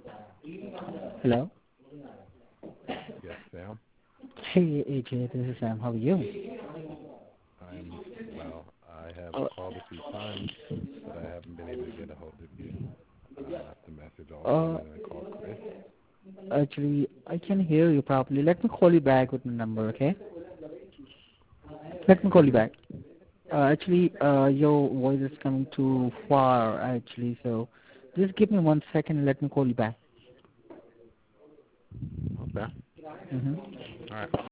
Hello. Yes, Sam. Hey, AJ, this is Sam. How are you? I'm well. I have Uh, called a few times, but I haven't been able to get a hold of you. I left a message also, uh, and then I called Chris. Actually, I can hear you properly. Let me call you back with my number, okay? Let me call you Pardon? back. Your voice is coming too far, actually, so just give me 1 second and let me call you back. Okay. Mm-hmm. All right.